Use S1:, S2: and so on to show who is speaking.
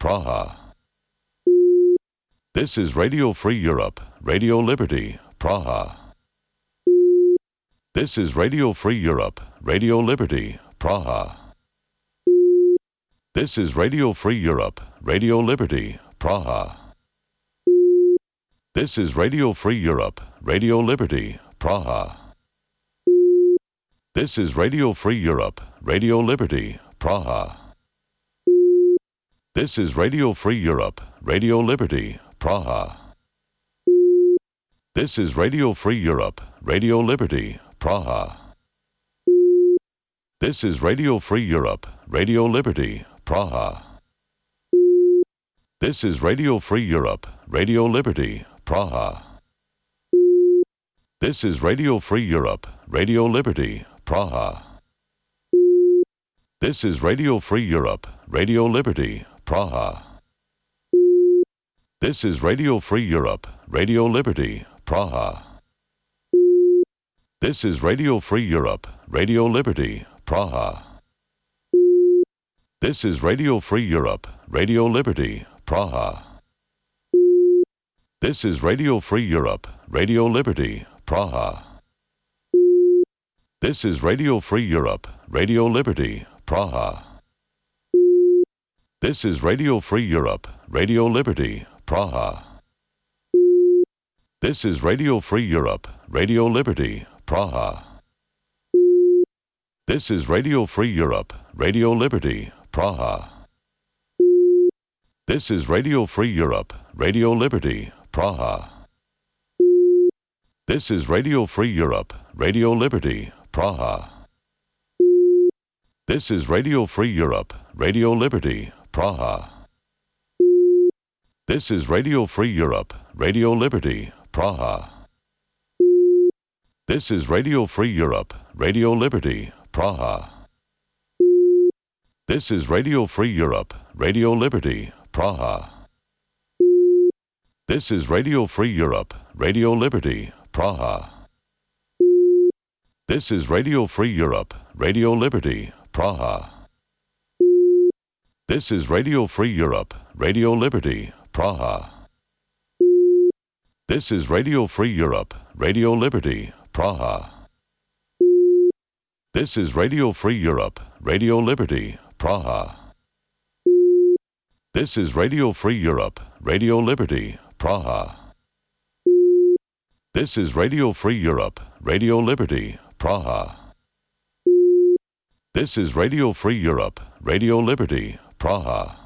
S1: Praha. This is Radio Free Europe, Radio Liberty, Praha. This is Radio Free Europe, Radio Liberty, Praha. This is Radio Free Europe, Radio Liberty, Praha. This is Radio Free Europe, Radio Liberty, Praha. This is Radio Free Europe, Radio Liberty, Praha. This is Radio Free Europe, Radio Liberty, Praha. This is Radio Free Europe, Radio Liberty, Praha. This is Radio Free Europe, Radio Liberty, Praha. This is Radio Free Europe, Radio Liberty, Praha. This is Radio Free Europe, Radio Liberty, Praha. This is Radio Free Europe, Radio Liberty, Praha. This is Radio Free Europe, Radio Liberty, Praha. This is Radio Free Europe, Radio Liberty, Praha. This is Radio Free Europe, Radio Liberty, Praha. This is Radio Free Europe, Radio Liberty, Praha. This is Radio Free Europe, Radio Liberty, Praha. This is Radio Free Europe, Radio Liberty, Praha. This is Radio Free Europe, Radio Liberty, Praha. This is Radio Free Europe, Radio Liberty, Praha. This is Radio Free Europe, Radio Liberty, Praha. This is Radio Free Europe, Radio Liberty, Praha. This is Radio Free Europe, Radio Liberty, Praha. This is Radio Free Europe, Radio Liberty, Praha. This is Radio Free Europe, Radio Liberty, Praha. This is Radio Free Europe, Radio Liberty, Praha. This is Radio Free Europe, Radio Liberty, Praha. This is Radio Free Europe, Radio Liberty, Praha. This is Radio Free Europe, Radio Liberty, Praha. This is Radio Free Europe, Radio Liberty, Praha. This is Radio Free Europe, Radio Liberty, Praha. This is Radio Free Europe, Radio Liberty, Praha. This is Radio Free Europe, Radio Liberty, Praha. This is Radio Free Europe, Radio Liberty, Praha.